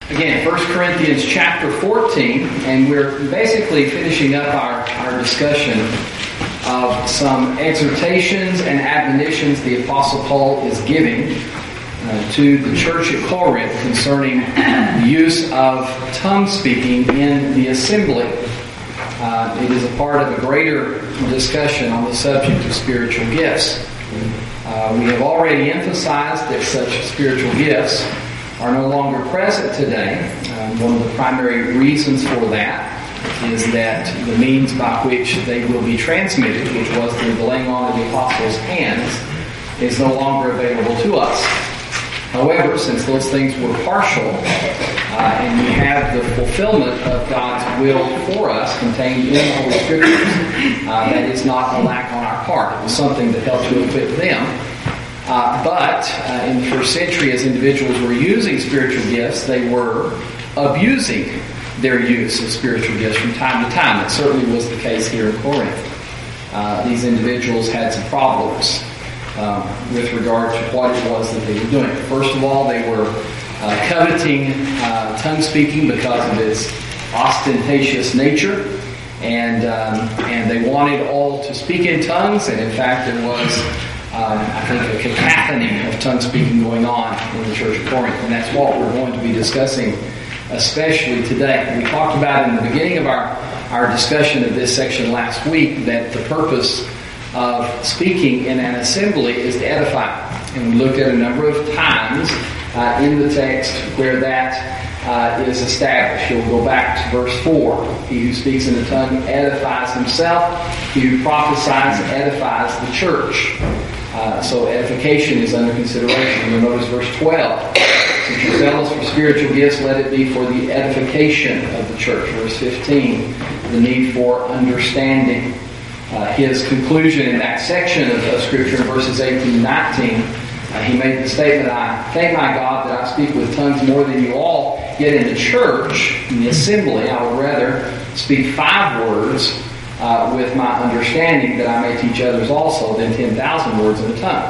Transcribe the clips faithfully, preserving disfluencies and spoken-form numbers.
Again, First Corinthians chapter fourteen, and we're basically finishing up our, our discussion of some exhortations and admonitions the Apostle Paul is giving uh, to the church at Corinth concerning the use of tongue speaking in the assembly. Uh, it is a part of a greater discussion on the subject of spiritual gifts. Uh, we have already emphasized that such spiritual gifts are no longer present today. Um, one of the primary reasons for that is that the means by which they will be transmitted, which was through the laying on of the apostles' hands, is no longer available to us. However, since those things were partial, uh, and we have the fulfillment of God's will for us contained in the Holy Scriptures, uh, that is not a lack on our part. It was something that helped to equip them. Uh, but uh, in the first century, as individuals were using spiritual gifts, they were abusing their use of spiritual gifts from time to time. That certainly was the case here in Corinth. Uh, these individuals had some problems um, with regard to what it was that they were doing. First of all, they were uh, coveting uh, tongue speaking because of its ostentatious nature, and um, and they wanted all to speak in tongues. And in fact, there was Um, I think a cacophony of tongue speaking going on in the church of Corinth, and that's what we're going to be discussing, especially today. We talked about in the beginning of our, our discussion of this section last week that the purpose of speaking in an assembly is to edify, and we looked at a number of times uh, in the text where that uh, is established. You'll go back to verse four. He who speaks in a tongue edifies himself. He who prophesies edifies the church. Uh, so edification is under consideration. You'll notice verse twelve. Since you're zealous for spiritual gifts, let it be for the edification of the church. Verse fifteen, the need for understanding. Uh, his conclusion in that section of, of Scripture, in verses eighteen and nineteen, uh, he made the statement, I thank my God that I speak with tongues more than you all, yet in the church, in the assembly, I would rather speak five words Uh, with my understanding that I may teach others also than ten thousand words in a tongue.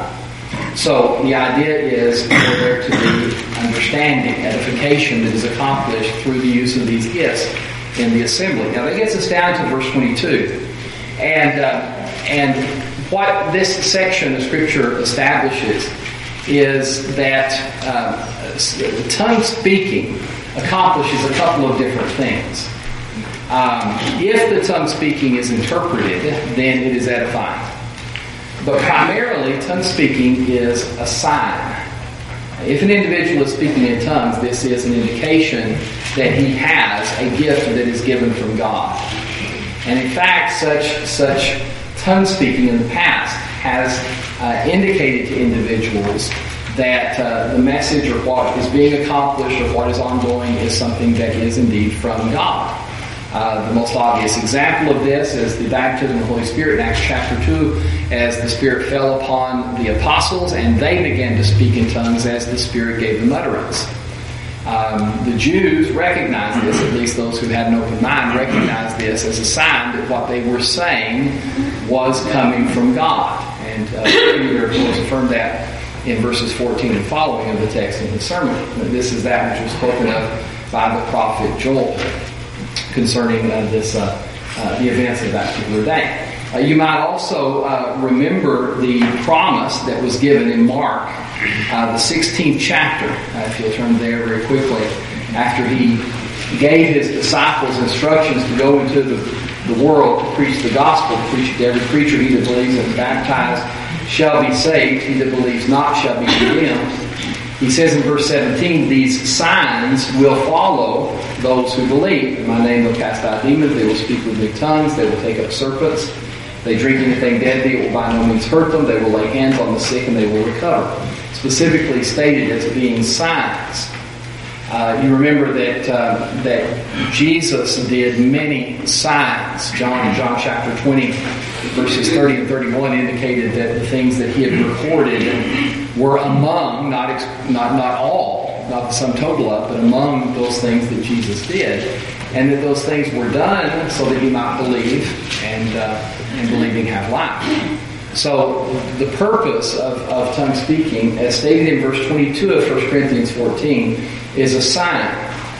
So the idea is for there to be understanding, edification that is accomplished through the use of these gifts in the assembly. Now that gets us down to verse twenty-two. And, uh, and what this section of Scripture establishes is that uh, tongue speaking accomplishes a couple of different things. Um, if the tongue speaking is interpreted, then it is edifying. But primarily, tongue speaking is a sign. If an individual is speaking in tongues, this is an indication that he has a gift that is given from God. And in fact, such such tongue speaking in the past has uh, indicated to individuals that uh, the message or what is being accomplished or what is ongoing is something that is indeed from God. Uh, the most obvious example of this is the baptism of the Holy Spirit in Acts chapter two, as the Spirit fell upon the apostles and they began to speak in tongues as the Spirit gave them utterance. Um, the Jews recognized this, at least those who had an open mind recognized this as a sign that what they were saying was coming from God. And uh, Peter, of course, affirmed that in verses fourteen and following of the text in his sermon. This is that which was spoken of by the prophet Joel concerning uh, this, uh, uh, the events of that particular day. Uh, you might also uh, remember the promise that was given in Mark, uh, the sixteenth chapter, uh, if you'll turn there very quickly, after he gave his disciples instructions to go into the, the world to preach the gospel, to preach to every creature. He that believes and is baptized shall be saved, he that believes not shall be condemned. He says in verse seventeen, these signs will follow those who believe. In my name they'll cast out demons, they will speak with new tongues, they will take up serpents. If they drink anything deadly, it will by no means hurt them. They will lay hands on the sick and they will recover. Specifically stated as being signs. Uh, you remember that uh, that Jesus did many signs. John, John chapter twenty, verses thirty and thirty-one indicated that the things that he had recorded were among, not ex- not not all, not the sum total of, but among those things that Jesus did, and that those things were done so that he might believe, and uh, and believing have life. So the purpose of, of tongue speaking, as stated in verse twenty-two of First Corinthians fourteen, is a sign.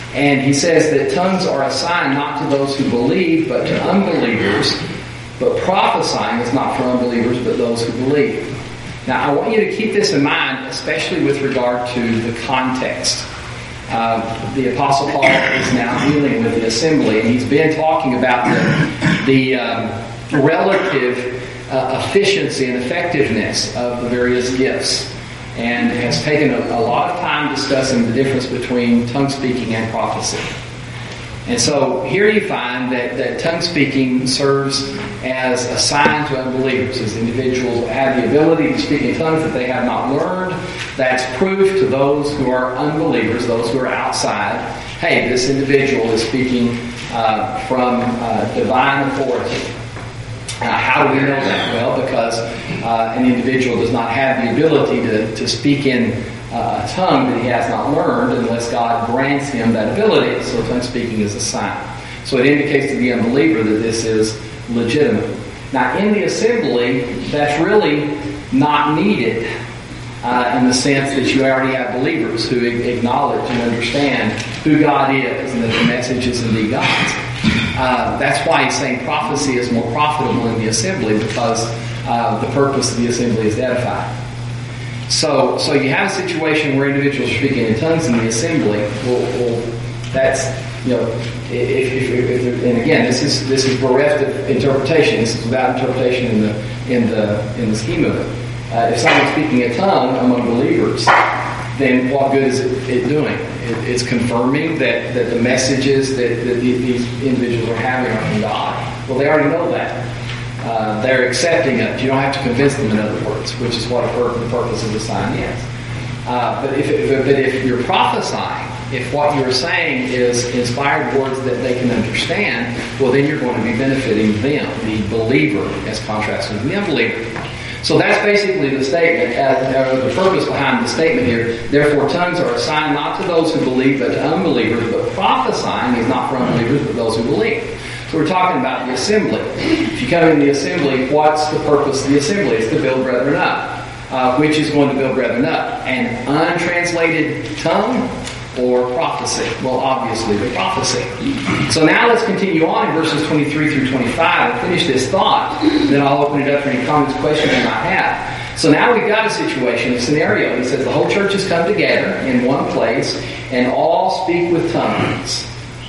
And he says that tongues are a sign not to those who believe, but to unbelievers. But prophesying is not for unbelievers, but those who believe. Now, I want you to keep this in mind, especially with regard to the context. Uh, the Apostle Paul is now dealing with the assembly, and he's been talking about the, the um, relative uh, efficiency and effectiveness of the various gifts, and has taken a, a lot of time discussing the difference between tongue speaking and prophecy. And so here you find that, that tongue speaking serves as a sign to unbelievers, as individuals have the ability to speak in tongues that they have not learned. That's proof to those who are unbelievers, those who are outside. Hey, this individual is speaking uh, from uh, divine authority. Uh, how do we know that? Well, because uh, an individual does not have the ability to, to speak in uh, a tongue that he has not learned unless God grants him that ability. So tongue speaking is a sign. So it indicates to the unbeliever that this is legitimate. Now, in the assembly, that's really not needed uh, in the sense that you already have believers who acknowledge and understand who God is and that the message is indeed God's. Uh, that's why he's saying prophecy is more profitable in the assembly, because uh, the purpose of the assembly is to edify. So, so you have a situation where individuals are speaking in tongues in the assembly. Well, well that's, you know, if, if, if, if, and again, this is this is bereft of interpretation. This is without interpretation in the in the in the scheme of it. Uh, if someone's speaking a tongue among believers, then what good is it, it doing? It, it's confirming that, that the messages that, that these individuals are having are from God. Well, they already know that. Uh, they're accepting it. You don't have to convince them, in other words, which is what a pur- the purpose of the sign is. Uh, but, if it, but if you're prophesying, if what you're saying is inspired words that they can understand, well, then you're going to be benefiting them, the believer, as contrasted to the unbeliever. So that's basically the statement, uh, the purpose behind the statement here. Therefore, tongues are a sign not to those who believe, but to unbelievers. But prophesying is not for unbelievers, but those who believe. So we're talking about the assembly. If you come in the assembly, what's the purpose of the assembly? It's to build brethren up. Uh, which is going to build brethren up? An untranslated tongue or prophecy? Well, obviously the prophecy. So now let's continue on in verses twenty-three through twenty-five and finish this thought. Then I'll open it up for any comments, questions you might have. So now we've got a situation, a scenario. He says the whole church has come together in one place and all speak with tongues.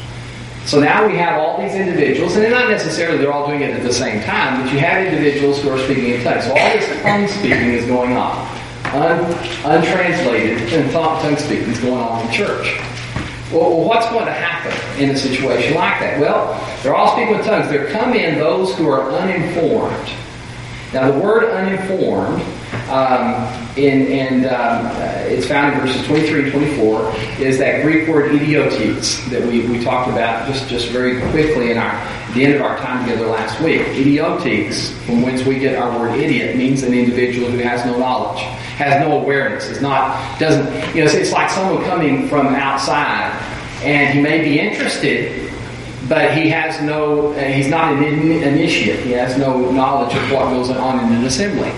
So now we have all these individuals, and they're not necessarily they're all doing it at the same time, but you have individuals who are speaking in tongues. So all this tongue speaking is going on. Un, untranslated and tongue speaking is going on in church. Well, what's going to happen in a situation like that? Well, they're all speaking with tongues. There come in those who are uninformed. Now, the word uninformed, um, in, and um, uh, it's found in verses twenty-three and twenty-four, is that Greek word idiotes that we, we talked about just, just very quickly in our at the end of our time together last week. Idiotes, from whence we get our word idiot, means an individual who has no knowledge, has no awareness, is not, doesn't, you know, it's, it's like someone coming from outside, and he may be interested, but he has no, uh, he's not an in, initiate. He has no knowledge of what goes on in an assembly.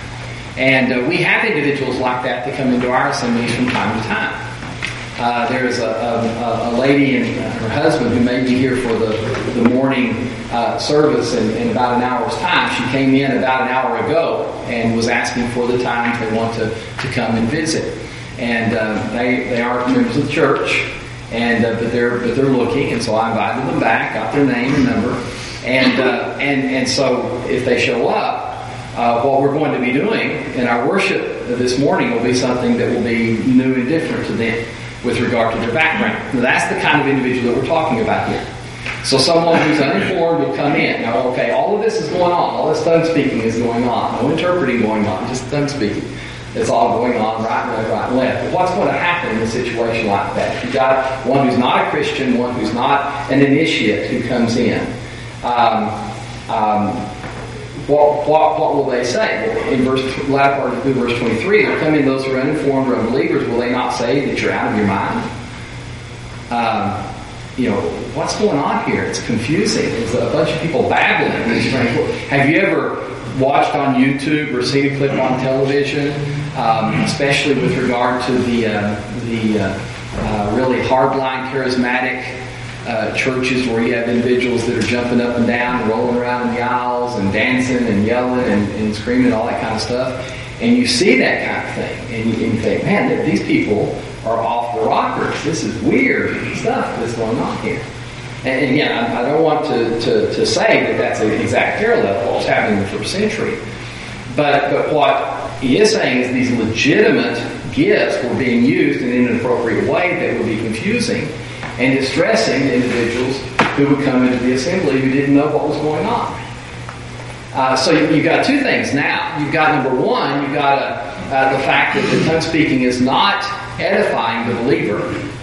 And uh, we have individuals like that that come into our assemblies from time to time. Uh, there's a, a, a lady and her husband who may be here for the, the morning uh, service in, in about an hour's time. She came in about an hour ago and was asking for the times they want to, to come and visit. And uh, they, they aren't members of the church. And uh, but they're but they're looking, and so I invited them back, got their name and number, and uh, and and so if they show up, uh, what we're going to be doing in our worship this morning will be something that will be new and different to them with regard to their background. Now, that's the kind of individual that we're talking about here. So someone who's uninformed would come in. Now, okay, all of this is going on. All this tongue speaking is going on. No interpreting going on, just tongue speaking. It's all going on right and left, right and left. But what's going to happen in a situation like that? You've got one who's not a Christian, one who's not an initiate who comes in. Um, um, what, what, what will they say? Well, in verse latter part of verse twenty-three, there come in those who are uninformed or unbelievers. Will they not say that you're out of your mind? Um, you know, what's going on here? It's confusing. It's a bunch of people babbling. Have you ever watched on YouTube or seen a clip on television, um, especially with regard to the uh, the uh, uh, really hardline charismatic uh, churches where you have individuals that are jumping up and down and rolling around in the aisles and dancing and yelling and, and screaming and all that kind of stuff. And you see that kind of thing, and you, and you think, man, these people are off the rockers. This is weird stuff that's going on here. And, and again, I, I don't want to, to, to say that that's an exact parallel to what was happening in the first century. But, but what he is saying is these legitimate gifts were being used in an inappropriate way that would be confusing and distressing to individuals who would come into the assembly who didn't know what was going on. Uh, so you, you've got two things now. You've got, number one, you've got a, uh, the fact that the tongue speaking is not edifying the believer.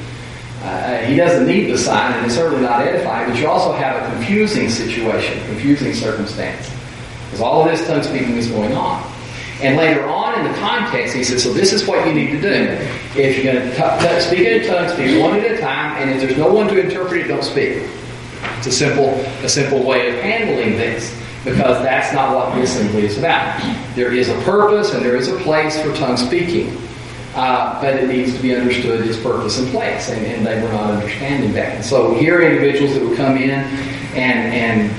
Uh, he doesn't need the sign, and it's certainly not edifying, but you also have a confusing situation, confusing circumstance. Because all of this tongue speaking is going on. And later on in the context, he says, so this is what you need to do. If you're going to t- t- speak in a tongue, speak one at a time, and if there's no one to interpret it, don't speak. It's a simple, a simple way of handling this, because that's not what the assembly is about. There is a purpose and there is a place for tongue speaking. Uh, but it needs to be understood its purpose and place, and, and they were not understanding that. And so here are individuals that would come in, and and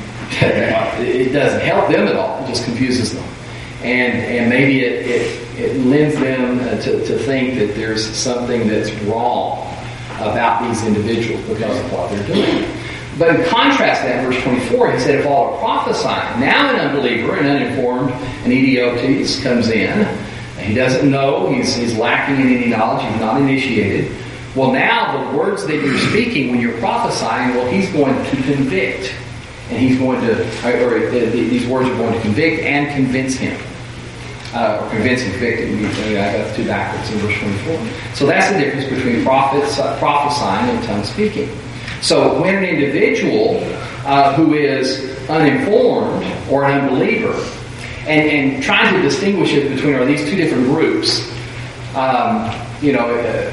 it doesn't help them at all; it just confuses them, and and maybe it it, it lends them to, to think that there's something that's wrong about these individuals because of what they're doing. But in contrast to that, verse twenty-four, he said, if all are prophesying, now an unbeliever, an uninformed, an idiotes comes in. He doesn't know. He's, he's lacking in any knowledge. He's not initiated. Well, now the words that you're speaking when you're prophesying, well, he's going to convict. And he's going to, or, or uh, these words are going to convict and convince him. Uh, or convince and convict him. I got the two backwards in verse twenty-four. So that's the difference between prophets, uh, prophesying and tongue speaking. So when an individual uh, who is uninformed or an unbeliever, And, and trying to distinguish it between are these two different groups. Um, you know, uh,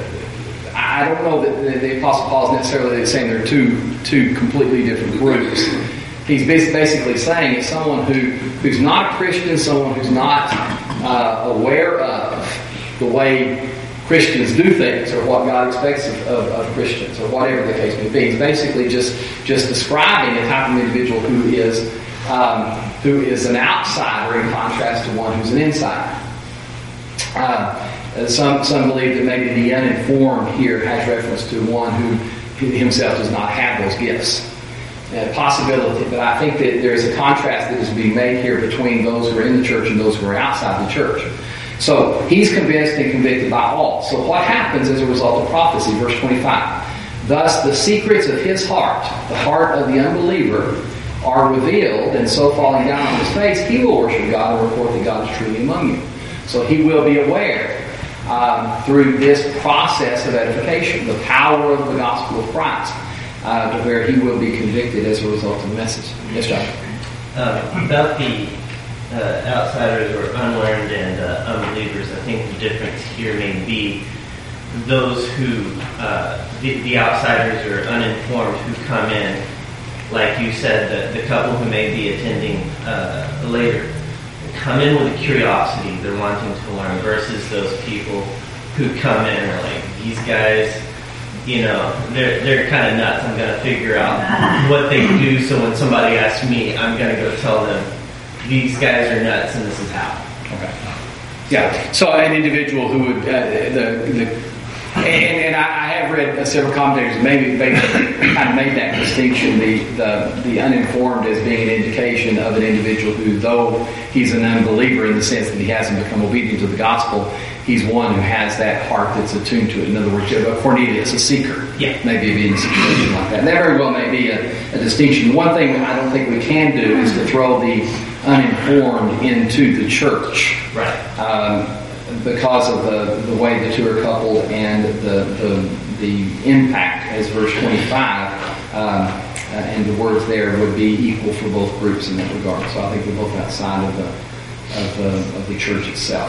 I don't know that the, the Apostle Paul is necessarily saying they're two two completely different groups. He's basically saying it's someone who, who's not a Christian, someone who's not uh, aware of the way Christians do things or what God expects of, of, of Christians or whatever the case may be. He's basically just, just describing the type of individual who is Um, who is an outsider in contrast to one who's an insider. Uh, some some believe that maybe the uninformed here has reference to one who himself does not have those gifts. Uh, possibility, but I think that there is a contrast that is being made here between those who are in the church and those who are outside the church. So he's convinced and convicted by all. So what happens as a result of prophecy? Verse twenty-five. Thus the secrets of his heart, the heart of the unbeliever, are revealed, and so falling down on his face, he will worship God and report that God is truly among you. So he will be aware um, through this process of edification, the power of the gospel of Christ, uh, to where he will be convicted as a result of the message. Yes, John? Uh, about the uh, outsiders or unlearned and uh, unbelievers, I think the difference here may be those who, uh, the, the outsiders or uninformed who come in. Like you said, the, the couple who may be attending uh, later come in with a curiosity, they're wanting to learn, versus those people who come in and are like, these guys, you know, they're they're kind of nuts. I'm going to figure out what they do, so when somebody asks me, I'm going to go tell them, these guys are nuts and this is how. Okay. Yeah. So an individual who would uh, the the And, and I, I have read uh, several commentators maybe they kind of made that distinction, the, the the uninformed as being an indication of an individual who, though he's an unbeliever in the sense that he hasn't become obedient to the gospel, he's one who has that heart that's attuned to it. In other words, Cornelius, a seeker, yeah. maybe be in a situation like that. And that very well may be a, a distinction. One thing I don't think we can do is to throw the uninformed into the church. Right. Um, because of the, the way the two are coupled and the the, the impact, as verse twenty-five um, uh, and the words there would be equal for both groups in that regard. So I think they're both outside of the of the, of the church itself.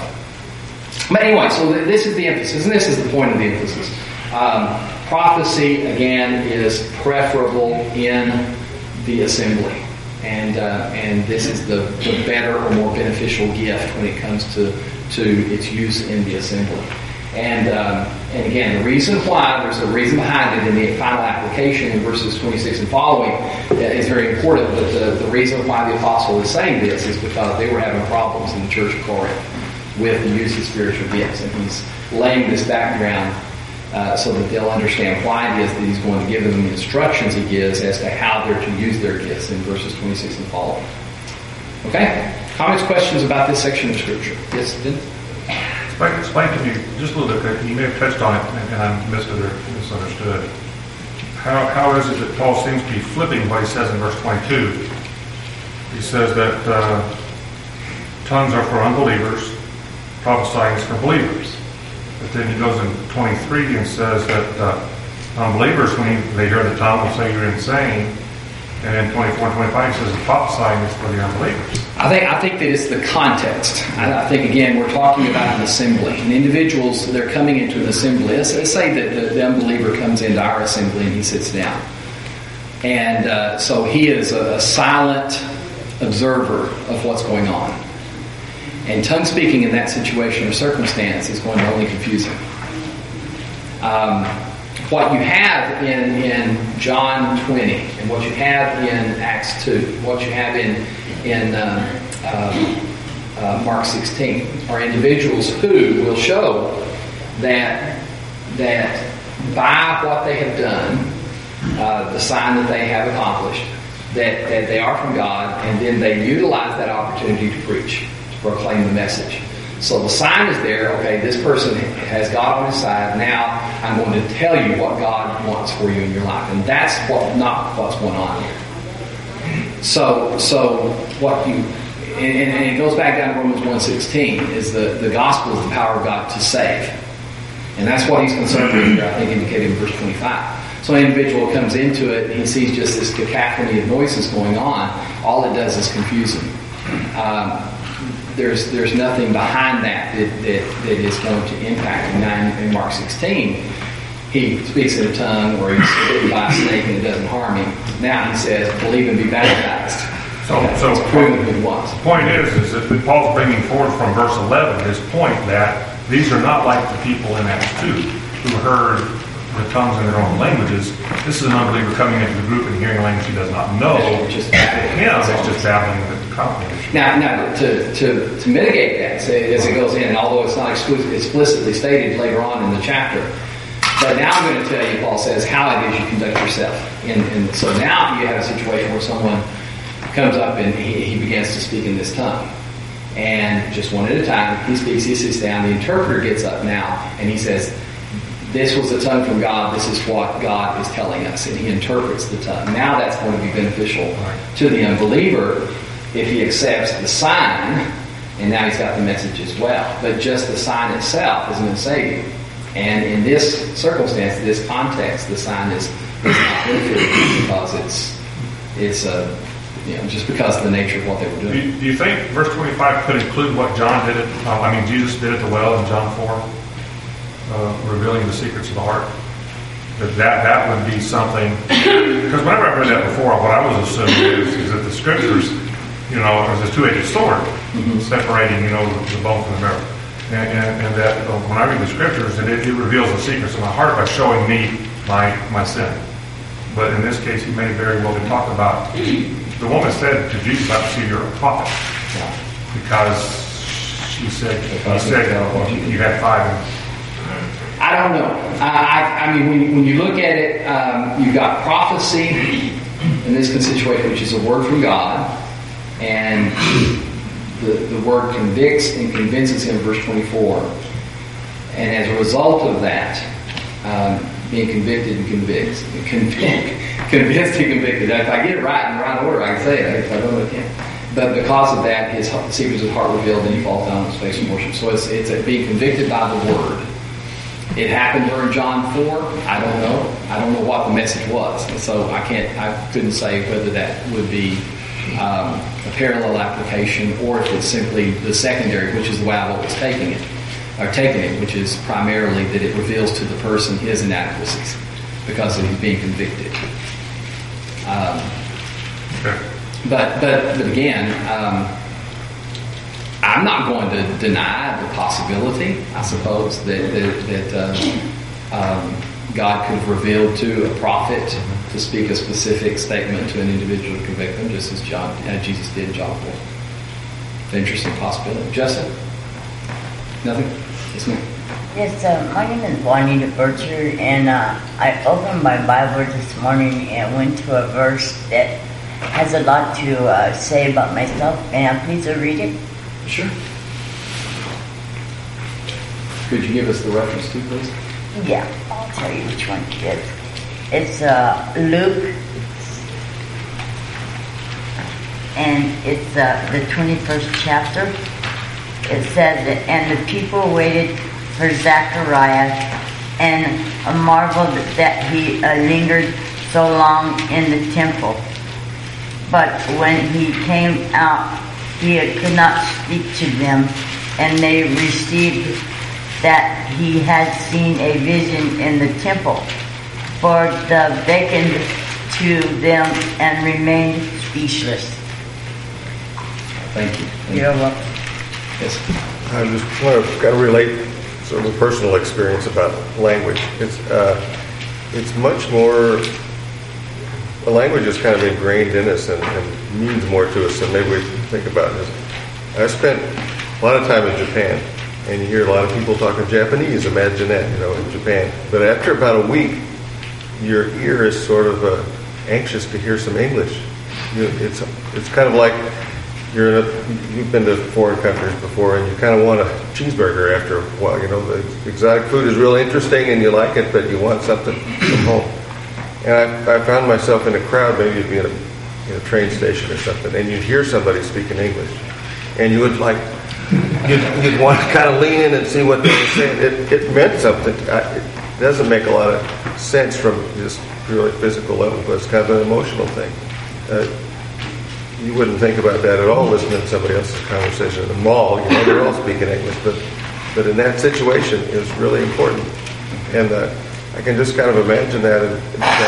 But anyway, so this is the emphasis, and this is the point of the emphasis. Um, prophecy, again, is preferable in the assembly. And uh, and this is the, the better or more beneficial gift when it comes to to its use in the assembly. And um, and again, the reason why, there's a reason behind it in the final application in verses twenty-six and following uh, is very important. But the, the reason why the apostle is saying this is because they were having problems in the church of Corinth with the use of spiritual gifts. And he's laying this background uh, so that they'll understand why it is that he's going to give them the instructions he gives as to how they're to use their gifts in verses twenty-six and following. Okay? Comments, questions about this section of Scripture? Yes, Ben? Explain, explain to me just a little bit. You may have touched on it, and I missed it or misunderstood. How how is it that Paul seems to be flipping what he says in verse twenty-two? He says that uh, tongues are for unbelievers, prophesying is for believers. But then he goes in twenty-three and says that uh, unbelievers, when he, they hear the tongue, will say you're insane. And in twenty-four and twenty-five, he says the prophesying is for the unbelievers. I think I think that it's the context. I, I think, again, we're talking about an assembly. And individuals, they're coming into an assembly. Let's, let's say that the, the unbeliever comes into our assembly and he sits down. And uh, so he is a, a silent observer of what's going on. And tongue speaking in that situation or circumstance is going to only confuse him. Um, what you have in, in John twenty and what you have in Acts two, what you have in in uh, uh, uh, Mark sixteen are individuals who will show that that by what they have done, uh, the sign that they have accomplished, that, that they are from God, and then they utilize that opportunity to preach, to proclaim the message. So the sign is there, okay, this person has God on his side, now I'm going to tell you what God wants for you in your life. And that's what not what's going on here. So so what you, and, and it goes back down to Romans one sixteen, is the, the gospel is the power of God to save. And that's what he's concerned with here, I think indicated in verse twenty-five. So an individual comes into it and he sees just this cacophony of noises going on. All it does is confuse him. Um, There's there's nothing behind that that, that that is going to impact him. Now in Mark sixteen, he speaks in a tongue or he's bitten by a snake and it doesn't harm him. Now he says, believe and be baptized. So, That's so proven who it was. The point is, is that Paul's bringing forward from verse eleven his point that these are not like the people in Acts two who heard the tongues in their own languages. This is an unbeliever coming into the group and hearing a language he does not know. It's just to him, it's just babbling with the comprehension. Now, now to, to, to mitigate that, say, as it goes in, and although it's not explicitly stated later on in the chapter, but now I'm going to tell you, Paul says, how it is you conduct yourself. And, and so now you have a situation where someone comes up and he, he begins to speak in this tongue. And just one at a time, he speaks, he sits down, the interpreter gets up now, and he says, this was a tongue from God, this is what God is telling us. And he interprets the tongue. Now that's going to be beneficial to the unbeliever if he accepts the sign, and now he's got the message as well. But just the sign itself isn't going to save you. And in this circumstance, this context, the sign is, is not benefiting because it's it's a you know just because of the nature of what they were doing. Do you, do you think verse twenty-five could include what John did? At, uh, I mean, Jesus did at the well in John four, uh, revealing the secrets of the heart. That that, that would be something. Because whenever I've read that before, what I was assuming is, is that the scriptures, you know, there's a two-edged sword mm-hmm. separating, you know, the, the bone from the marrow. And, and, and that uh, when I read the scriptures, that it, it reveals the secrets of my heart by showing me my my sin. But in this case, he may very well be talking about. The woman said to Jesus, "I see you're a prophet," because she said, "He said you had five." I don't know. I, I, I mean, when, when you look at it, um, you've got prophecy in this situation, which is a word from God, and the, the word convicts and convinces him, verse twenty-four. And as a result of that, um, being convicted and convicts, convict, convinced and convicted. If I get it right in the right order, I can say it. If I don't, I can't. But because of that, his the secrets of his heart revealed, and he falls down on his face and worship. So it's it's a, being convicted by the word. It happened during John four. I don't know. I don't know what the message was, and so I can't. I couldn't say whether that would be um, a parallel application or if it's simply the secondary, which is the way I've always taken it, or taken it, which is primarily that it reveals to the person his inadequacies because he's being convicted. Um, okay. But but but again, um, I'm not going to deny the possibility, I suppose, that, that, that uh, um, God could have revealed to a prophet to speak a specific statement to an individual to convict them, just as John, uh, Jesus did in John four. It's an interesting possibility. Justin? Nothing? Yes, ma'am. Yes, uh, my name is Juanita Bircher, and uh, I opened my Bible this morning and went to a verse that has a lot to uh, say about myself. May I please read it? Sure. Could you give us the reference to, please? Yeah, I'll tell you which one it is. It's uh, Luke, and it's uh, the twenty-first chapter. It says that, and the people waited for Zechariah and marveled that he uh, lingered so long in the temple. But when he came out, he could not speak to them, and they received that he had seen a vision in the temple. For the beckoned to them and remained speechless. Thank you. You're welcome. Yes. I just want to kind of relate sort of a personal experience about language. It's uh, it's much more. The language is kind of ingrained in us and, and means more to us than maybe we think about it. I spent a lot of time in Japan, and you hear a lot of people talking Japanese. Imagine that, you know, in Japan. But after about a week, your ear is sort of uh, anxious to hear some English. You, it's it's kind of like you're in a, you've been to foreign countries before, and you kind of want a cheeseburger after a while. You know, the exotic food is real interesting, and you like it, but you want something from home. And I, I found myself in a crowd, maybe you'd be in a, in a train station or something, and you'd hear somebody speaking English, and you would like, you'd, you'd want to kind of lean in and see what they were saying. It, it meant something. I, it doesn't make a lot of sense from just purely physical level, but it's kind of an emotional thing. Uh, you wouldn't think about that at all listening to somebody else's conversation in the mall. You know, they're all speaking English, but but in that situation, it was really important. And uh, I can just kind of imagine that in,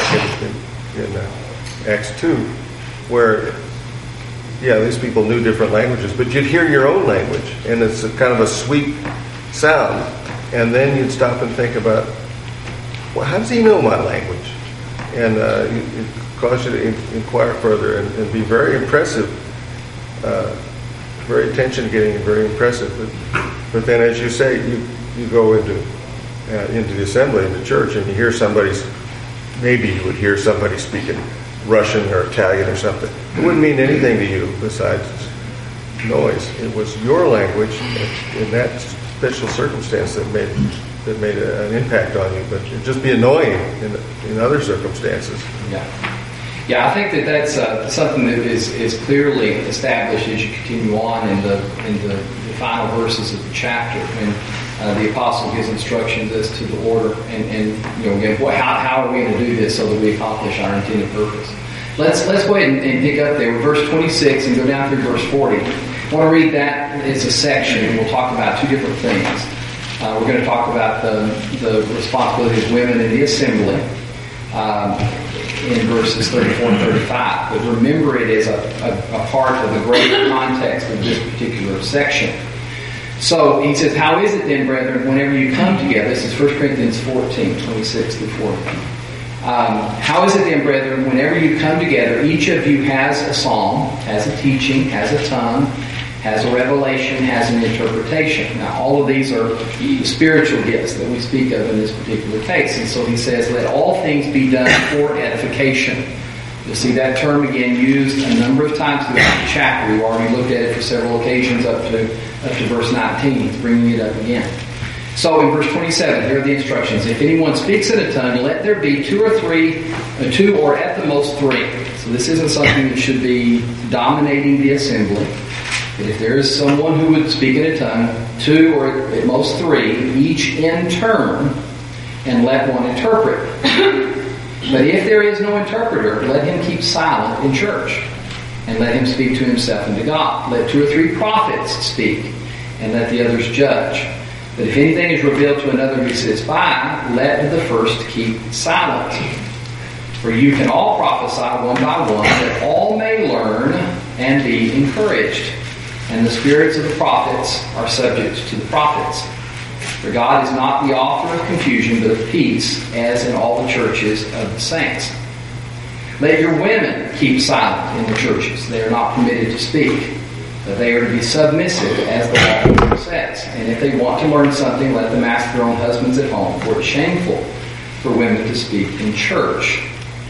in, in uh, Acts two, where, yeah, these people knew different languages, but you'd hear your own language, and it's a kind of a sweet sound, and then you'd stop and think about, well, how does he know my language? And uh, it, it caused you to in, inquire further and, and be very impressive, uh, very attention-getting and very impressive. But, but then, as you say, you, you go into Uh, into the assembly, in the church, and you hear somebody's, maybe you would hear somebody speaking Russian or Italian or something. It wouldn't mean anything to you besides noise. It was your language in that special circumstance that made that made a, an impact on you, but it'd just be annoying in, in other circumstances. Yeah. Yeah, I think that that's uh, something that is, is clearly established as you continue on in the in the, the final verses of the chapter, when uh, the apostle gives instructions as to the order, and, and you know, again, what, how how are we going to do this so that we accomplish our intended purpose? Let's let's go ahead and, and pick up there with verse twenty-six and go down through verse forty. I want to read that as a section, and we'll talk about two different things. Uh, we're going to talk about the the responsibility of women in the assembly. Um, in verses thirty-four and thirty-five, but remember it as a, a, a part of the greater context of this particular section. So he says, how is it then, brethren, whenever you come together, this is First Corinthians fourteen, twenty-six through forty. Um, how is it then, brethren, whenever you come together, each of you has a psalm, has a teaching, has a tongue, has a revelation, has an interpretation. Now, all of these are the spiritual gifts that we speak of in this particular case. And so he says, let all things be done for edification. You'll see that term again used a number of times throughout the chapter. We've already looked at it for several occasions up to up to verse nineteen. He's bringing it up again. So in verse twenty-seven, here are the instructions. If anyone speaks in a tongue, let there be two or three, uh, two or at the most three. So this isn't something that should be dominating the assembly. But if there is someone who would speak in a tongue, two or at most three, each in turn, and let one interpret. But if there is no interpreter, let him keep silent in church, and let him speak to himself and to God. Let two or three prophets speak, and let the others judge. But if anything is revealed to another who sits by, let the first keep silent. For you can all prophesy one by one, that all may learn and be encouraged. and the spirits of the prophets are subject to the prophets. For God is not the author of confusion, but of peace, as in all the churches of the saints. Let your women keep silent in the churches. They are not permitted to speak, but they are to be submissive, as the law says. And if they want to learn something, let them ask their own husbands at home, for it's shameful for women to speak in church.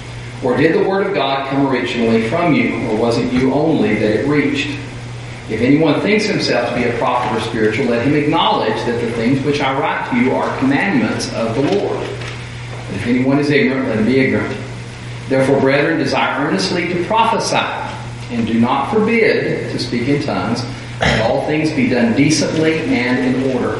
Or did the word of God come originally from you, or was it you only that it reached? If anyone thinks himself to be a prophet or spiritual, let him acknowledge that the things which I write to you are commandments of the Lord. But if anyone is ignorant, let him be ignorant. Therefore, brethren, desire earnestly to prophesy, and do not forbid to speak in tongues, that all things be done decently and in order.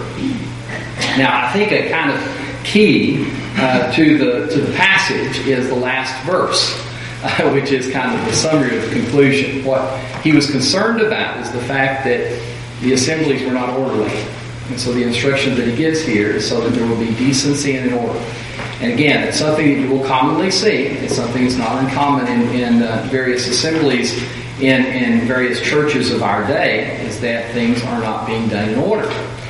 Now, I think a kind of key uh, to the to the passage is the last verse, uh, which is kind of the summary of the conclusion. What he was concerned about is the fact that the assemblies were not orderly. And so the instruction that he gives here is so that there will be decency and an order. And again, it's something that you will commonly see. It's something that's not uncommon in, in uh, various assemblies in, in various churches of our day, is that things are not being done in order.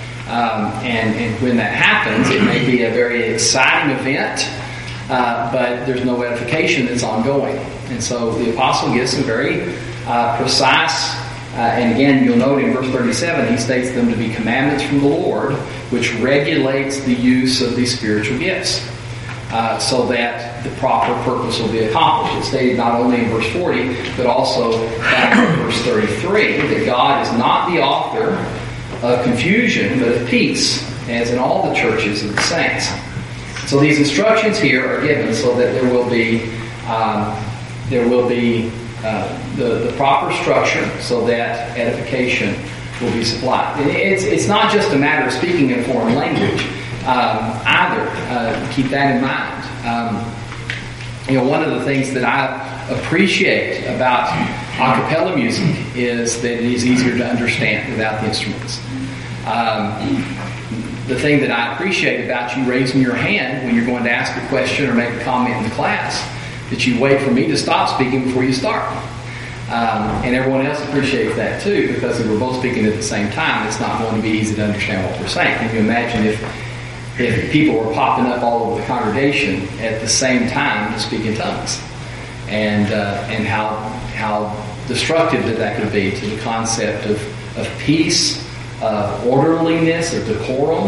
Um, and, and when that happens, it may be a very exciting event, uh, but there's no edification that's ongoing. And so the apostle gives some very uh, precise, uh, and again, you'll note in verse thirty-seven, he states them to be commandments from the Lord, which regulates the use of these spiritual gifts. Uh, so that the proper purpose will be accomplished. It's stated not only in verse forty, but also back in verse thirty-three, that God is not the author of confusion, but of peace, as in all the churches of the saints. So these instructions here are given so that there will be um, there will be uh, the, the proper structure, so that edification will be supplied. And it's it's not just a matter of speaking in a foreign language. Um, either. Uh, keep that in mind. Um, you know, one of the things that I appreciate about a cappella music is that it is easier to understand without the instruments. Um, the thing that I appreciate about you raising your hand when you're going to ask a question or make a comment in the class, that you wait for me to stop speaking before you start. Um, and everyone else appreciates that too, because if we're both speaking at the same time, it's not going to be easy to understand what we're saying. Can you imagine if if people were popping up all over the congregation at the same time to speak in tongues, and uh, and how how destructive that that could be to the concept of of peace, of orderliness, of decorum.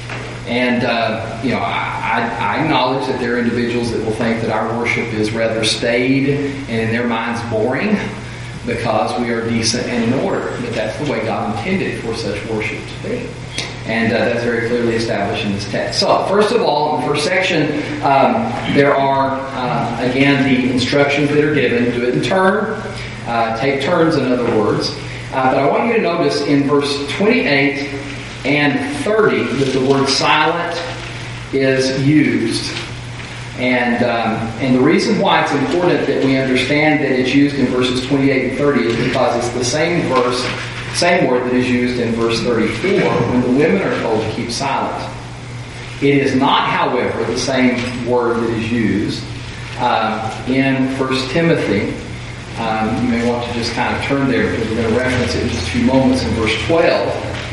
And uh, you know, I, I, I acknowledge that there are individuals that will think that our worship is rather staid and in their minds boring, because we are decent and in order. But that's the way God intended for such worship to be. And uh, that's very clearly established in this text. So, first of all, in the first section, um, there are, uh, again, the instructions that are given. Do it in turn. Uh, take turns, in other words. Uh, but I want you to notice in verse twenty-eight and thirty that the word silent is used. And um, and the reason why it's important that we understand that it's used in verses twenty-eight and thirty is because it's the same verse, same word that is used in verse thirty-four when the women are told to keep silent. It is not, however, the same word that is used uh, in First Timothy. Um, you may want to just kind of turn there, because we're going to reference it in just a few moments in verse twelve,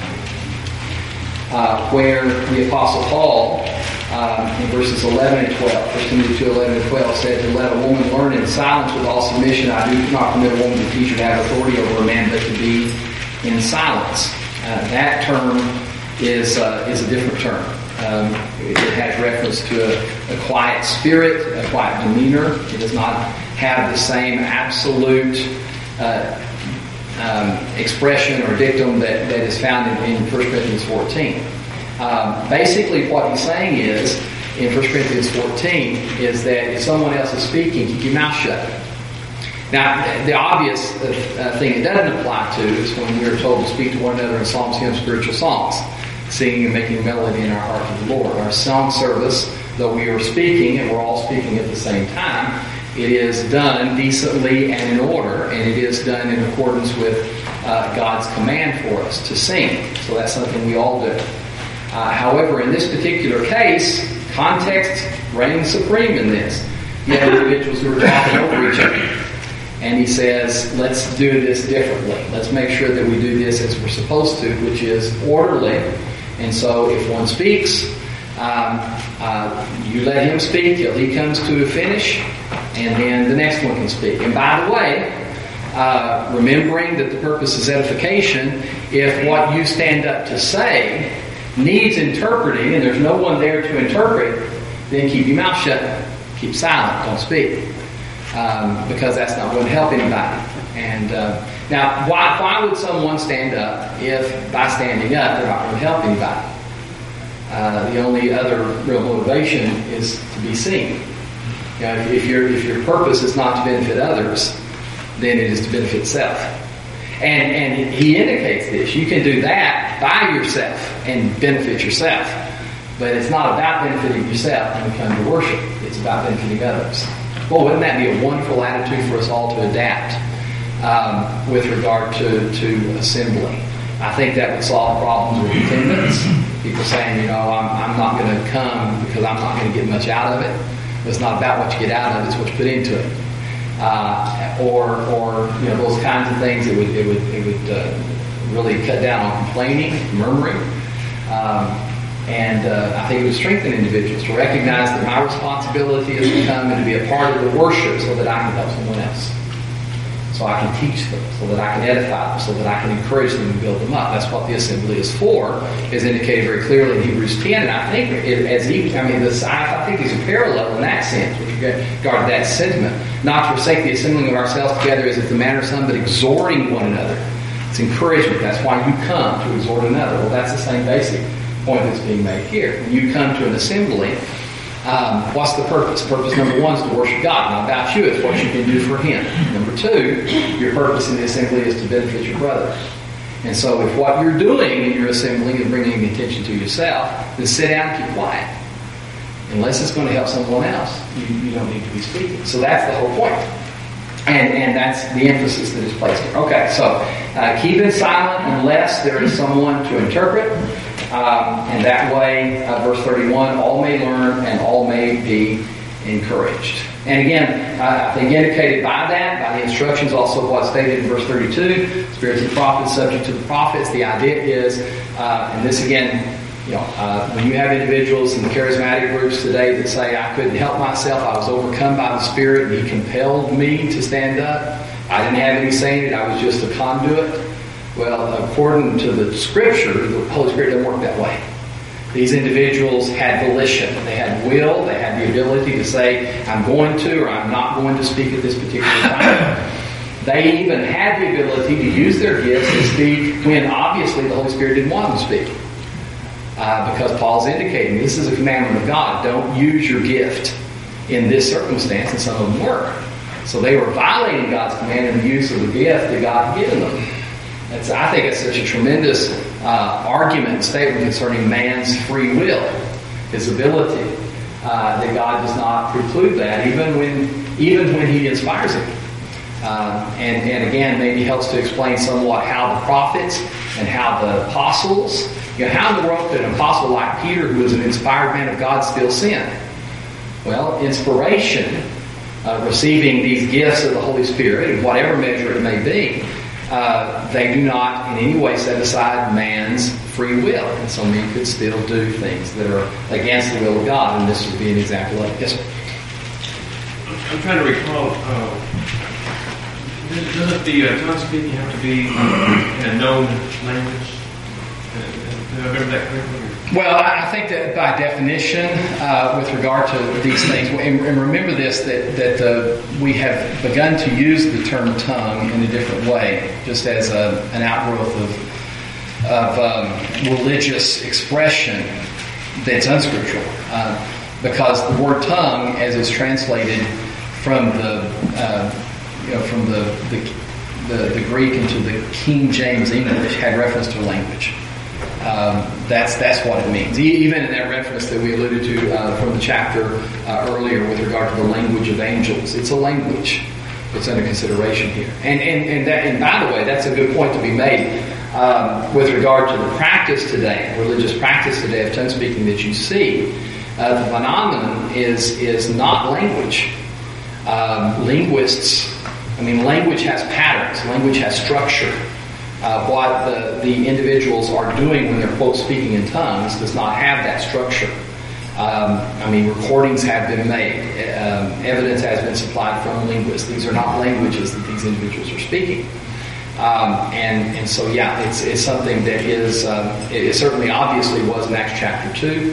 uh, where the Apostle Paul, um, in verses eleven and twelve, First Timothy two, eleven and twelve, said to let a woman learn in silence with all submission. I do not permit a woman to teach or to have authority over a man, but to be in silence. Uh, that term is uh, is a different term. Um, it has reference to a, a quiet spirit, a quiet demeanor. It does not have the same absolute uh, um, expression or dictum that, that is found in, in First Corinthians fourteen. Um, basically, what he's saying is, in First Corinthians fourteen, is that if someone else is speaking, keep your mouth shut. Now, the obvious uh, thing it doesn't apply to is when we are told to speak to one another in psalms, hymns, spiritual songs, singing and making melody in our heart to the Lord. Our song service, though we are speaking, and we're all speaking at the same time, it is done decently and in order, and it is done in accordance with uh, God's command for us to sing. So that's something we all do. Uh, however, in this particular case, context reigns supreme in this. You have individuals who are talking over each other. And he says, let's do this differently. Let's make sure that we do this as we're supposed to, which is orderly. And so if one speaks, um, uh, you let him speak till he comes to a finish, and then the next one can speak. And by the way, uh, remembering that the purpose is edification, if what you stand up to say needs interpreting and there's no one there to interpret, then keep your mouth shut. Keep silent. Don't speak. Um, because that's not going to help anybody. And uh, now, why, why would someone stand up if by standing up they're not going to help anybody? Uh, the only other real motivation is to be seen. You know, if, if your if your purpose is not to benefit others, then it is to benefit self. And and he indicates this. You can do that by yourself and benefit yourself, but it's not about benefiting yourself when you come to worship. It's about benefiting others. Well, wouldn't that be a wonderful attitude for us all to adapt um, with regard to, to assembly? I think that would solve problems with attendance. People saying, you know, I'm, I'm not going to come because I'm not going to get much out of it. It's not about what you get out of it, it's what you put into it. Uh, or, or you know, those kinds of things. It would, it would, it would uh, really cut down on complaining, murmuring. Um, And uh, I think it would strengthen individuals to recognize that my responsibility is to come and to be a part of the worship so that I can help someone else. So I can teach them, so that I can edify them, so that I can encourage them and build them up. That's what the assembly is for, is indicated very clearly in Hebrews ten. And I think it, as he, I mean, this, I, I think there's a parallel in that sense with regard to that sentiment. Not to forsake the assembling of ourselves together as is the manner of some, but exhorting one another. It's encouragement. That's why you come, to exhort another. Well, that's the same basic point that's being made here. When you come to an assembly, um, what's the purpose? Purpose number one is to worship God. Not about you, it's what you can do for Him. Number two, your purpose in the assembly is to benefit your brother. And so if what you're doing in your assembly is bringing attention to yourself, then sit down and keep quiet. Unless it's going to help someone else, you, you don't need to be speaking. So that's the whole point. And, and that's the emphasis that is placed here. Okay, so uh, keep it silent unless there is someone to interpret. Um, and that way, uh, verse thirty-one, all may learn and all may be encouraged. And again, uh, I think indicated by that, by the instructions, also what's stated in verse thirty-two, spirits of the prophets subject to the prophets. The idea is, uh, and this again, you know, uh, when you have individuals in the charismatic groups today that say, I couldn't help myself, I was overcome by the Spirit, and He compelled me to stand up. I didn't have any saying it, I was just a conduit. Well, according to the Scripture, the Holy Spirit doesn't work that way. These individuals had volition. They had will. They had the ability to say, I'm going to or I'm not going to speak at this particular time. They even had the ability to use their gifts to speak when obviously the Holy Spirit didn't want them to speak. Uh, because Paul's indicating this is a commandment of God. Don't use your gift in this circumstance, and some of them were. So they were violating God's command in the use of the gift that God had given them. That's, I think it's such a tremendous uh, argument and statement concerning man's free will, his ability, uh, that God does not preclude that, even when even when He inspires him. Um, and, and again, maybe helps to explain somewhat how the prophets and how the apostles, you know, how in the world could an apostle like Peter, who was an inspired man of God, still sin? Well, inspiration, uh, receiving these gifts of the Holy Spirit, in whatever measure it may be, Uh, they do not in any way set aside man's free will. And so men could still do things that are against the will of God, and this would be an example of it. Yes, sir? I'm trying to recall, uh, doesn't the uh, tongue speaking have to be in a known language? Did I remember that correctly? Well, I think that by definition, uh, with regard to these things, and, and remember this, that, that uh, we have begun to use the term tongue in a different way, just as a, an outgrowth of, of um, religious expression that's unscriptural. Uh, because the word tongue, as it's translated from the, uh, you know, from the, the, the, the Greek into the King James English, had reference to language. Um, that's that's what it means. Even in that reference that we alluded to uh, from the chapter uh, earlier with regard to the language of angels, it's a language that's under consideration here. And and and, that, and by the way, that's a good point to be made um, with regard to the practice today, religious practice today of tongue speaking that you see. Uh, the phenomenon is is not language. Um, linguists I mean, language has patterns. Language has structure. Uh, what the, the individuals are doing when they're, quote, speaking in tongues does not have that structure. Um, I mean, recordings have been made. Um, evidence has been supplied from linguists. These are not languages that these individuals are speaking. Um, and, and so, yeah, it's, it's something that is, um, it, it certainly obviously was in Acts chapter two.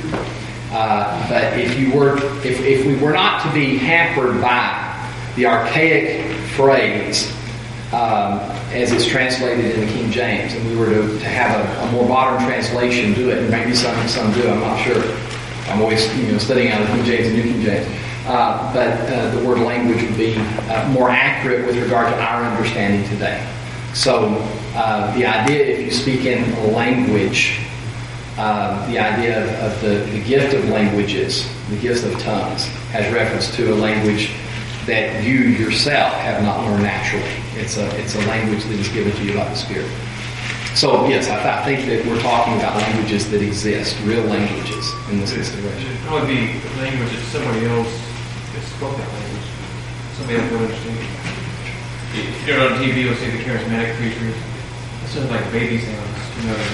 Uh, but if you were, if, if we were not to be hampered by the archaic phrase, um, as it's translated in the King James, and we were to, to have a, a more modern translation do it, and maybe some some do, I'm not sure. I'm always you know studying out of King James and New King James. Uh, but uh, the word language would be uh, more accurate with regard to our understanding today. So uh, the idea, if you speak in a language, uh, the idea of, of the, the gift of languages, the gift of tongues, has reference to a language that you yourself have not learned naturally. It's a it's a language that is given to you by the Spirit. So yes, I, I think that we're talking about languages that exist, real languages in this consideration. It would probably be language that somebody else has spoken that language. Somebody else would understand. If you're on T V, you'll see the charismatic preachers. It sounds like baby sounds. You know,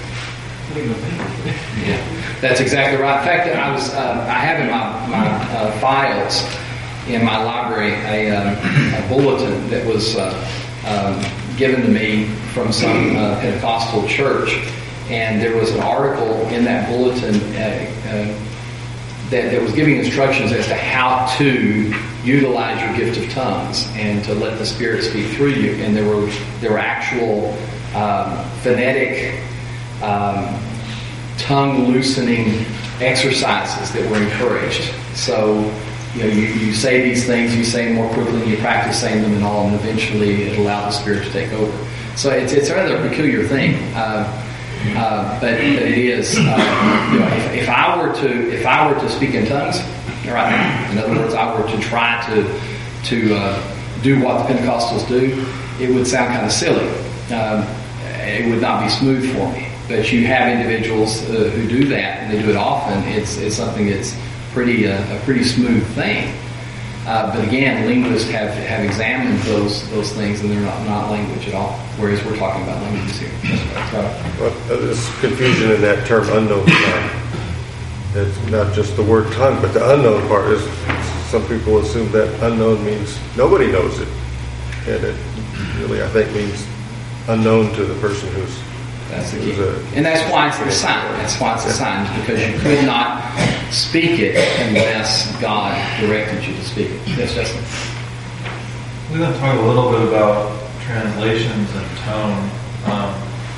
you know. Yeah, that's exactly right. In fact, I was uh, I have in my my uh, files in my library a, um, a bulletin that was uh, um, given to me from some uh, Pentecostal church, and there was an article in that bulletin uh, uh, that, that was giving instructions as to how to utilize your gift of tongues and to let the Spirit speak through you. And there were there were actual um, phonetic um, tongue loosening exercises that were encouraged. So. You know, you, you say these things, you say them more quickly, and you practice saying them and all, and eventually it allows the Spirit to take over. So it's it's a rather peculiar thing, uh, uh, but but it is. Uh, you know, if, if I were to if I were to speak in tongues right now, in other words, I were to try to to uh, do what the Pentecostals do, it would sound kind of silly. Um, it would not be smooth for me. But you have individuals uh, who do that, and they do it often. It's it's something that's pretty uh, a pretty smooth thing. Uh, but again, linguists have, have examined those those things, and they're not, not language at all. Whereas we're talking about languages here. That's right. Well, there's confusion in that term unknown tongue. It's not just the word tongue, but the unknown part is, some people assume that unknown means nobody knows it. And it really, I think, means unknown to the person who's That's the key. And that's why it's the sign. That's why it's a sign, because you could not speak it unless God directed you to speak it. Yes, Justin? We're going to talk a little bit about translations and tone. Um,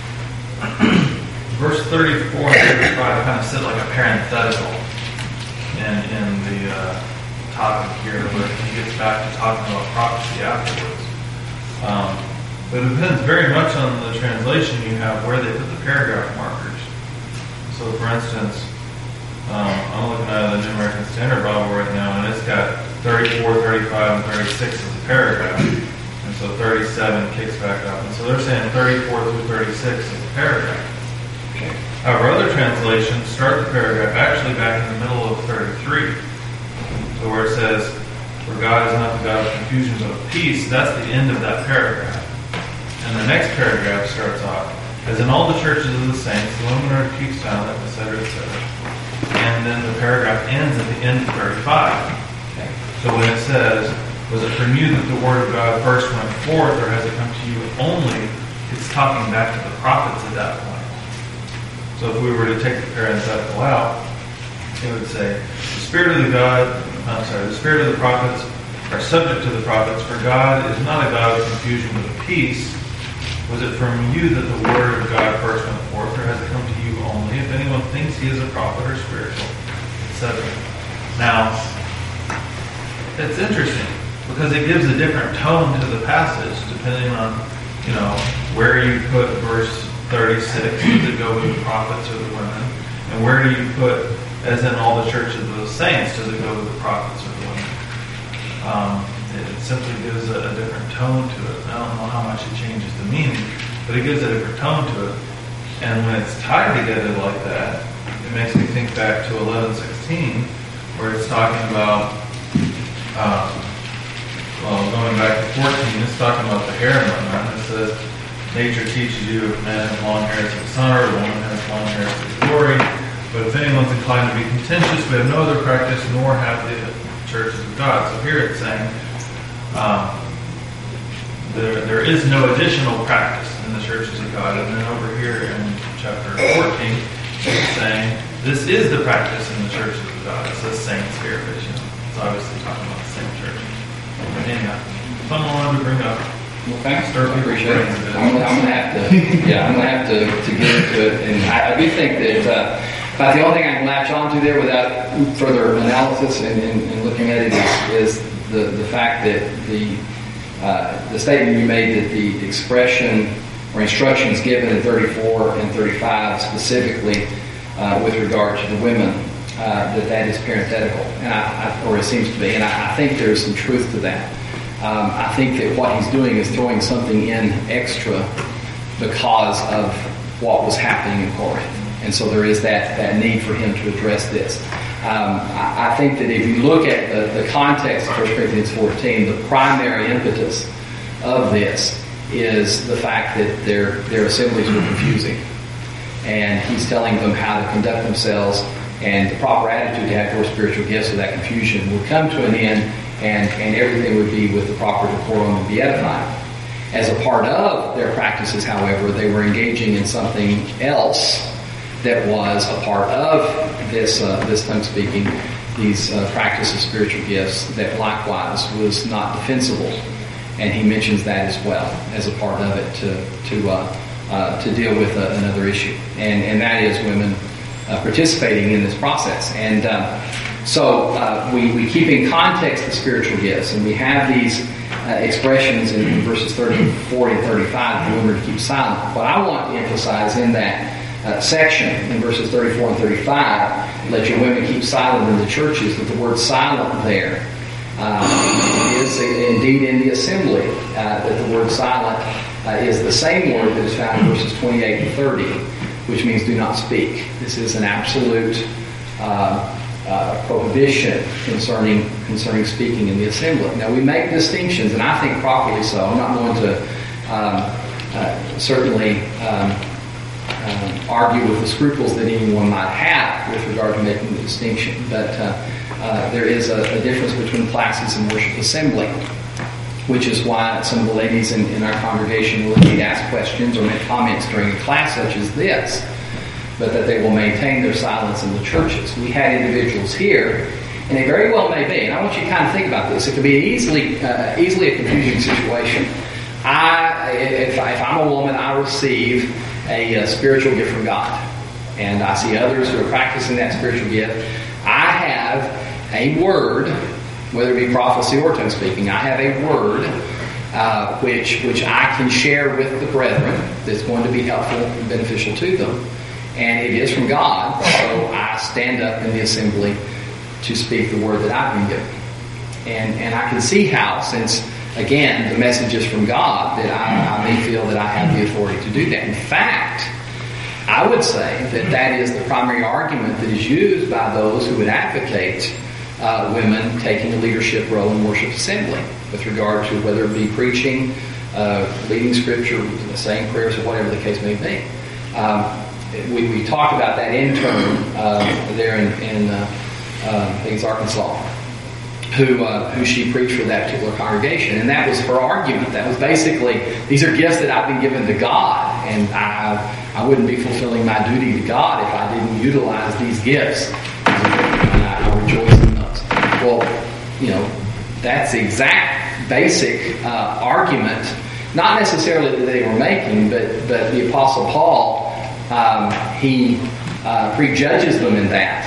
verse thirty-four and thirty-five kind of sit like a parenthetical in, in the uh, topic here, where he gets back to talking about prophecy afterwards. Um, But it depends very much on the translation you have, where they put the paragraph markers. So, for instance, um, I'm looking at the New American Standard Bible right now, and it's got thirty-four, thirty-five, and thirty-six as a paragraph. And so thirty-seven kicks back up. And so they're saying thirty-four through thirty-six is a paragraph. Okay. However, other translations start the paragraph actually back in the middle of thirty-three. So where it says, "For God is not the God of confusion, but of peace," that's the end of that paragraph. And the next paragraph starts off, "As in all the churches of the saints, the women are to keep silent," et cetera, et cetera. And then the paragraph ends at the end of thirty-five. Okay. So when it says, "Was it from you that the word of God first went forth, or has it come to you only?" it's talking back to the prophets at that point. So if we were to take the parenthetical out, it would say, "The Spirit of the God, I'm sorry, the Spirit of the prophets are subject to the prophets, for God is not a God of confusion, but of peace. Was it from you that the word of God first went forth, or has it come to you only? If anyone thinks he is a prophet or spiritual," et cetera. Now, it's interesting because it gives a different tone to the passage depending on, you know, where you put verse thirty-six. Does it go with the prophets or the women? And where do you put, as in all the churches of the saints, does it go with the prophets or the women? Um, It simply gives a, a different tone to it. I don't know how much it changes the meaning, but it gives a different tone to it. And when it's tied together like that, it makes me think back to eleven sixteen, where it's talking about, um, well, going back to fourteen, it's talking about the hair and whatnot. It says, nature teaches you if man has long hair, it's his honor, or woman has long hair, it's his glory. But if anyone's inclined to be contentious, we have no other practice, nor have the churches of God. So here it's saying, um, there, there is no additional practice in the churches of God. And then over here in chapter fourteen, it's saying, this is the practice in the churches of God. It says saints here, but you know, it's obviously talking about the same church. But anyhow, someone wanted to bring up. Well, thanks. Stir I people's appreciate it. brains a bit. I'm gonna, I'm gonna have to, yeah, I'm gonna have to, to get into it. And I, I do think that, uh, about the only thing I can latch onto there without further analysis and, and, and looking at it is, is the, the fact that the, uh, the statement you made that the expression or instructions given in thirty-four and thirty-five specifically uh, with regard to the women, uh, that that is parenthetical, and I, I, or it seems to be, and I, I think there's some truth to that. Um, I think that what he's doing is throwing something in extra because of what was happening in Corinth. And so there is that, that need for him to address this. Um, I, I think that if you look at the, the context of First Corinthians fourteen, the primary impetus of this is the fact that their, their assemblies were confusing. And he's telling them how to conduct themselves, and the proper attitude to have for spiritual gifts, so that confusion would come to an end, and, and everything would be with the proper decorum and be edifying. As a part of their practices, however, they were engaging in something else that was a part of this uh, this tongue speaking, these uh, practice of spiritual gifts, that likewise was not defensible. And he mentions that as well as a part of it to to uh, uh, to deal with uh, another issue, and and that is women uh, participating in this process. And uh, so uh, we we keep in context the spiritual gifts, and we have these uh, expressions in, in verses thirty-four and thirty-five for women to keep silent. What I want to emphasize in that Uh, section in verses thirty-four and thirty-five, let your women keep silent in the churches, that the word silent there uh, is indeed in the assembly, uh, that the word silent uh, is the same word that is found in verses twenty-eight and thirty, which means do not speak. This is an absolute uh, uh, prohibition concerning concerning speaking in the assembly. Now we make distinctions, and I think properly so. I'm not going to um, uh, certainly um, Um, argue with the scruples that anyone might have with regard to making the distinction, but uh, uh, there is a, a difference between classes and worship assembly, which is why some of the ladies in, in our congregation will indeed ask questions or make comments during a class such as this, but that they will maintain their silence in the churches. We had individuals here, and it very well may be, and I want you to kind of think about this. It could be easily uh, easily a confusing situation. I, if, I, if I'm a woman, I receive a, a spiritual gift from God, and I see others who are practicing that spiritual gift. I have a word, whether it be prophecy or tongue speaking, I have a word uh, which which I can share with the brethren that's going to be helpful and beneficial to them, and it is from God. So I stand up in the assembly to speak the word that I've been given, and and I can see how, since again, the message is from God, that I, I may feel that I have the authority to do that. In fact, I would say that that is the primary argument that is used by those who would advocate uh, women taking a leadership role in worship assembly with regard to whether it be preaching, uh, leading scripture, saying prayers, or whatever the case may be. Um, we, we talked about that intern uh, there in, in uh, uh, I think it's Arkansas, who uh, who she preached for that particular congregation. And that was her argument. That was basically, these are gifts that I've been given to God, and I I wouldn't be fulfilling my duty to God if I didn't utilize these gifts. And I, I rejoice in those. Well, you know, that's the exact basic uh, argument, not necessarily that they were making, but, but the Apostle Paul, um, he uh, prejudges them in that.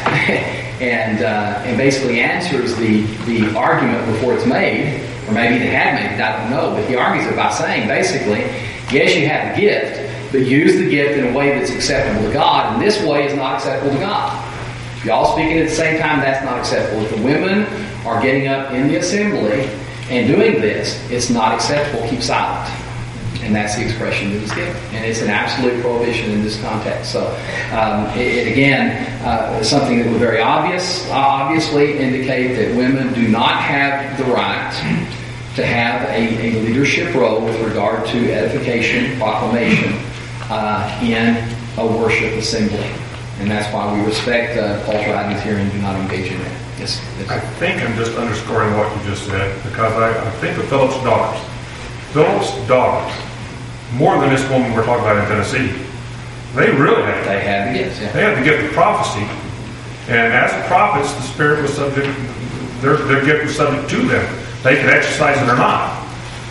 And uh, and basically answers the, the argument before it's made, or maybe they had made it, I don't know, but he argues it by saying, basically, yes, you have a gift, but use the gift in a way that's acceptable to God, and this way is not acceptable to God. If y'all speaking at the same time, that's not acceptable. If the women are getting up in the assembly and doing this, it's not acceptable. Keep silent. And that's the expression that is given. And it's an absolute prohibition in this context. So, um, it, it again, uh, is something that would very obvious, obviously indicate that women do not have the right to have a, a leadership role with regard to edification, proclamation uh, in a worship assembly. And that's why we respect uh, Paul's writings here and do not engage in that. Yes, yes. I think I'm just underscoring what you just said, because I, I think of Philip's daughters. Philip's daughters, more than this woman we're talking about in Tennessee, they really had They had the gifts, yeah. They had the gift of prophecy, and as prophets, the Spirit was subject, their, their gift was subject to them. They could exercise it or not.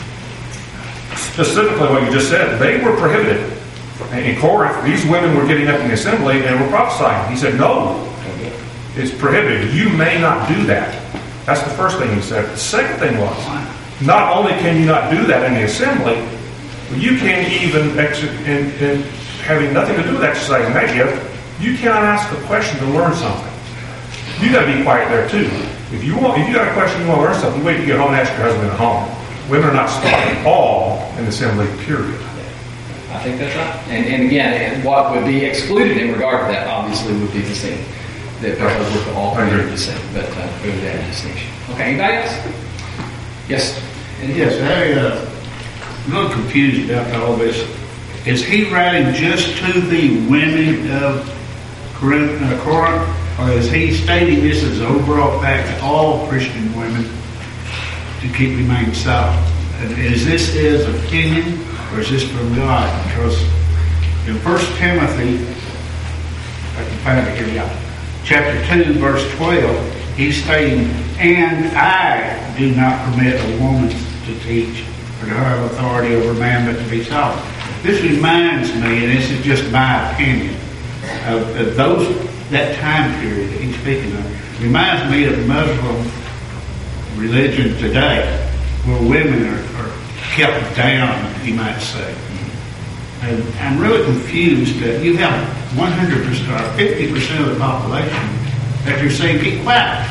Specifically what you just said, they were prohibited. In Corinth, these women were getting up in the assembly and were prophesying. He said, no, it's prohibited. You may not do that. That's the first thing he said. The second thing was, not only can you not do that in the assembly, but you can't even, ex- in, in having nothing to do with exercising that gift, you cannot ask a question to learn something. You got to be quiet there too. If you want, if you got a question, you want to learn something, you wait to get home and ask your husband at home. Women are not spoken at all in the assembly, period. I think that's right. And, and again, what would be excluded in regard to that, obviously, would be the sin. That because we're all permitted to sin, but uh, we would have a distinction. Okay, anybody else? Yes. Yes, I, uh, I'm a little confused about all this. Is he writing just to the women of Corinth, uh, Corinth, or is he stating this as an overall fact to all Christian women to keep remain silent? And is this his opinion, or is this from God? Because in First Timothy, I can find it here, yeah, chapter two, verse twelve, he's stating, "And I do not permit a woman to teach or to have authority over man, but to be silent." This reminds me, and this is just my opinion, of, of those that time period that he's speaking of. Reminds me of Muslim religion today, where women are, are kept down, you might say. And I'm really confused that you have one hundred percent or fifty percent of the population that you're saying, keep quiet.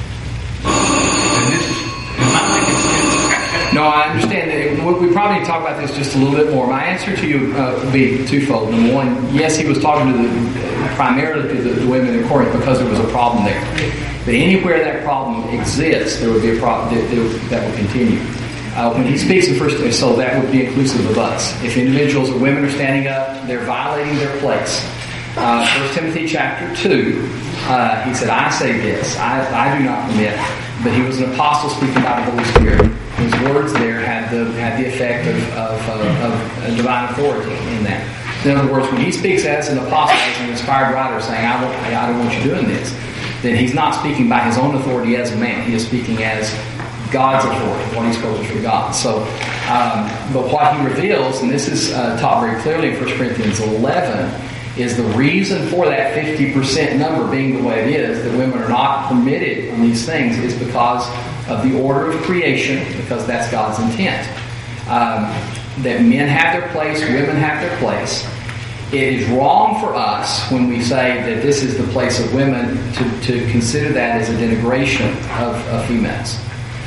And this is, am I making sense? No, I understand that. We we probably need to talk about this just a little bit more. My answer to you uh, would be twofold. Number one, yes, he was talking to the, primarily to the, the women in Corinth because there was a problem there. But anywhere that problem exists, there would be a problem that, that, that will continue. Uh, when he speaks in first, so that would be inclusive of us. If individuals or women are standing up, they're violating their place. Uh, First Timothy chapter two, uh, he said, "I say this, I, I do not permit." But he was an apostle speaking by the Holy Spirit. His words there had the had the effect of, of, uh, of divine authority in that. In other words, when he speaks as an apostle, as an inspired writer, saying, "I, won't, I don't want you doing this," then he's not speaking by his own authority as a man. He is speaking as God's authority, what he spoke from God. So, um, but what he reveals, and this is uh, taught very clearly in First Corinthians eleven, is the reason for that fifty percent number being the way it is, that women are not permitted on these things, is because of the order of creation, because that's God's intent. Um, that men have their place, women have their place. It is wrong for us when we say that this is the place of women to, to consider that as a denigration of, of females.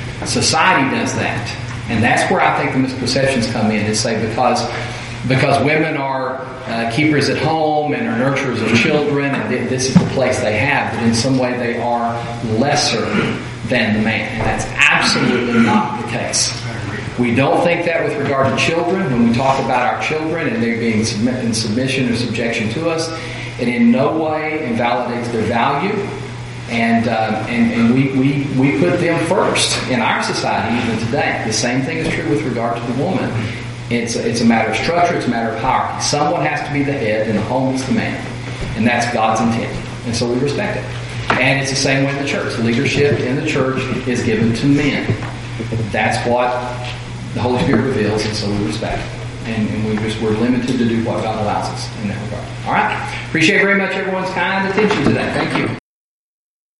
Society does that. And that's where I think the misperceptions come in, is say because because women are uh, keepers at home and are nurturers of children, and th- this is the place they have, that in some way they are lesser than the man. And that's absolutely not the case. We don't think that with regard to children. When we talk about our children and they're being submit- in submission or subjection to us, it in no way invalidates their value. And, uh, and and we, we we put them first in our society even today. The same thing is true with regard to the woman. It's a, it's a matter of structure. It's a matter of hierarchy. Someone has to be the head, and the home is the man, and that's God's intent. And so we respect it. And it's the same way in the church. Leadership in the church is given to men. That's what the Holy Spirit reveals, and so we respect it. And, and we just we're limited to do what God allows us in that regard. All right. Appreciate very much everyone's kind attention today. Thank you.